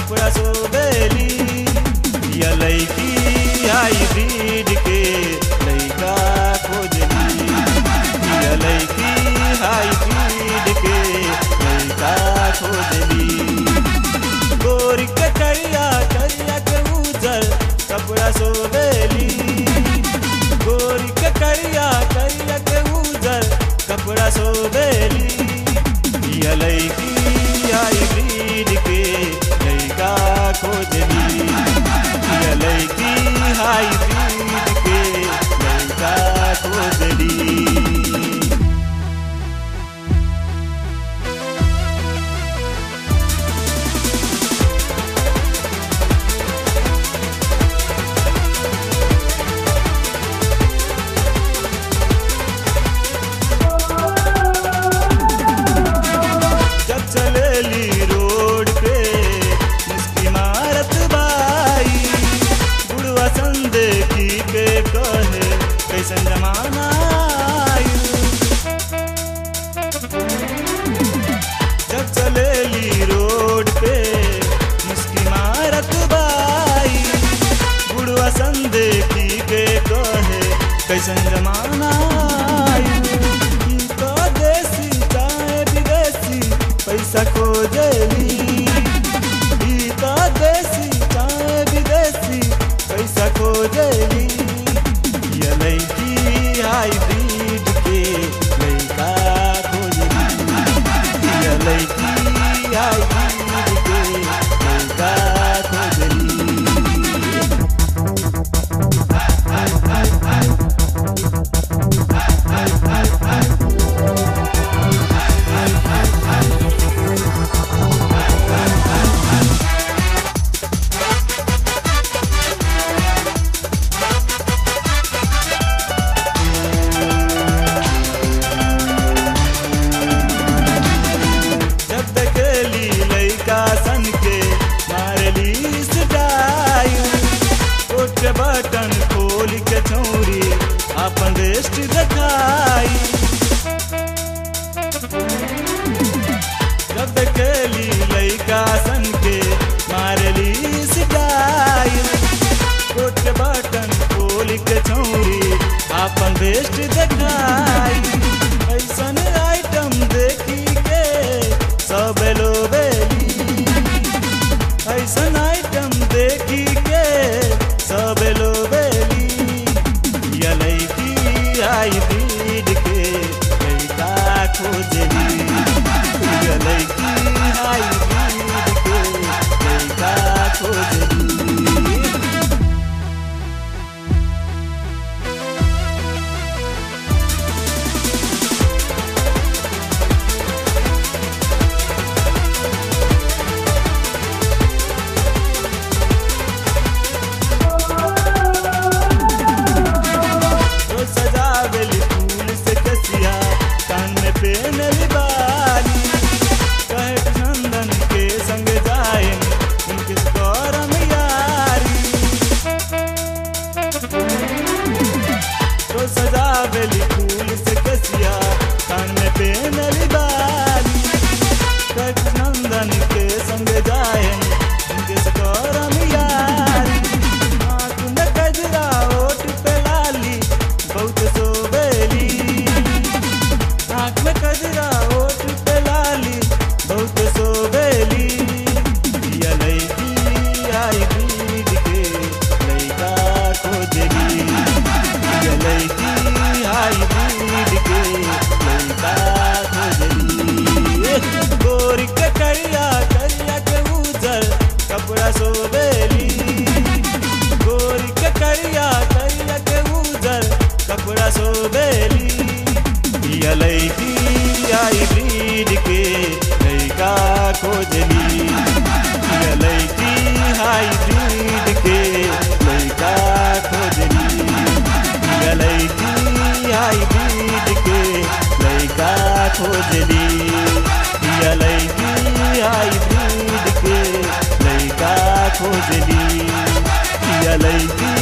कपड़ा सोबेली। या लईकी हाइब्रिड के लईका खोजली। या लईकी हाइब्रिड के लईका खोजली। गोरी के करिया करिया के उजर कपड़ा सोबेली। गोरी के करिया करिया के उजर कपड़ा सोबेली। या लईकी हाइब्रिड के लईका खोजली। या लईकी हाइब्रिड के लईका खोजली। चलेली रोड पे मुस्की मारत बाई। बुढ़वा संदेही के कहे कैसन जमाना आइल। जब चलेली रोड पे मुस्की मारत बाई। बुढ़वा संदेही के कहे कैसन जमाना आइल। तो देसी चाहे विदेशी पैसा खोजली। तो देसी चाहे विदेशी पैसा खोजली। या लईकी हाइब्रिड के लईका खोजली। या लईकी हाइब्रिड के लईका खोजली। बटन खोल के छौरी अपन रेस्ट दिखाई। जब देखेली लइका सन के मारेली सिटाई। कोट के बटन खोल के छौरी अपन रेस्ट दिखाई। ऐसन आइटम देखी के सब लोबेली। ऐसन आइटम देखी के सब लोबेली। या लईकी हाइब्रिड के लईका खोजली। या लईकी हाइब्रिड के लईका खोजली। सजावेली फूल से कसिया कान में पहनली बाली। कहे नंदन के संग जाए उनके करम यारी। तो सजावेली फूल से कसिया कान में पहनली बाली। कहे नंदन के संग जाए उनके करम यारी। आँख में कजरा ओठ पे लाली बहुत सोबेली। आँख में कजरा ओठ पे लाली बहुत सोबेली। या लईकी हाइब्रिड के लईका खोजली। या लईकी हाइब्रिड के लईका खोजली। गोरी के करिया करिया के उजर कपड़ा सोबेली। गोरी के करिया करिया के उजर कपड़ा सोबेली। या लईकी हाइब्रिड के लईका खोजली। या लईकी हाइब्रिड के लईका खोजली। या लईकी हाइब्रिड के लईका खोजली। या लईकी हाइब्रिड के लईका खोजली। या लईकी